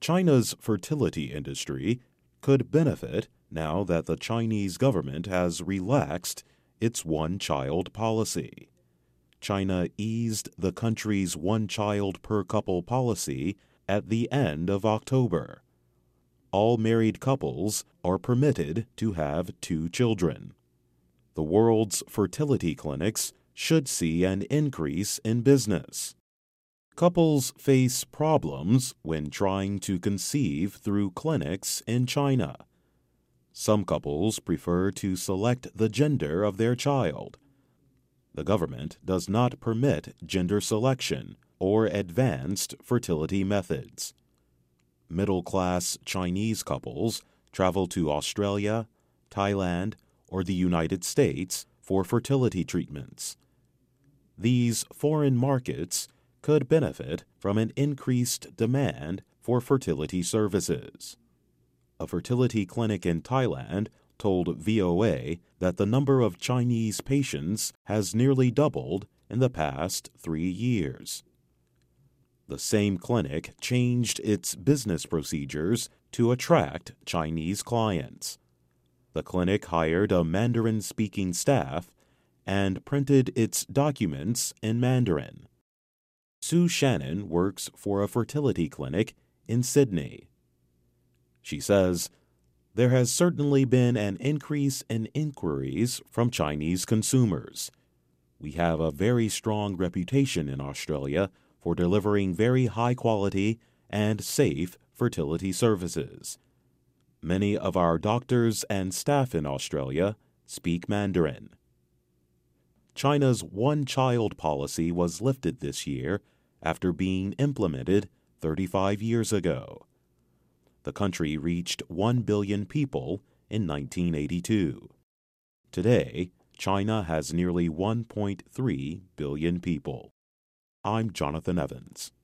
China's fertility industry could benefit now that the Chinese government has relaxed its one-child policy. China eased the country's one-child-per-couple policy at the end of October. All married couples are permitted to have 2 children. The world's fertility clinics should see an increase in business. Couples face problems when trying to conceive through clinics in China. Some couples prefer to select the gender of their child. The government does not permit gender selection or advanced fertility methods. Middle-class Chinese couples travel to Australia, Thailand, or the United States for fertility treatments. These foreign markets could benefit from an increased demand for fertility services. A fertility clinic in Thailand told VOA that the number of Chinese patients has nearly doubled in the past 3 years. The same clinic changed its business procedures to attract Chinese clients. The clinic hired a Mandarin-speaking staff and printed its documents in Mandarin. Sue Shannon works for a fertility clinic in Sydney. She says, "There has certainly been an increase in inquiries from Chinese consumers. We have a very strong reputation in Australia for delivering very high-quality and safe fertility services. Many of our doctors and staff in Australia speak Mandarin." China's one-child policy was lifted this year after being implemented 35 years ago. The country reached 1 billion people in 1982. Today, China has nearly 1.3 billion people. I'm Jonathan Evans.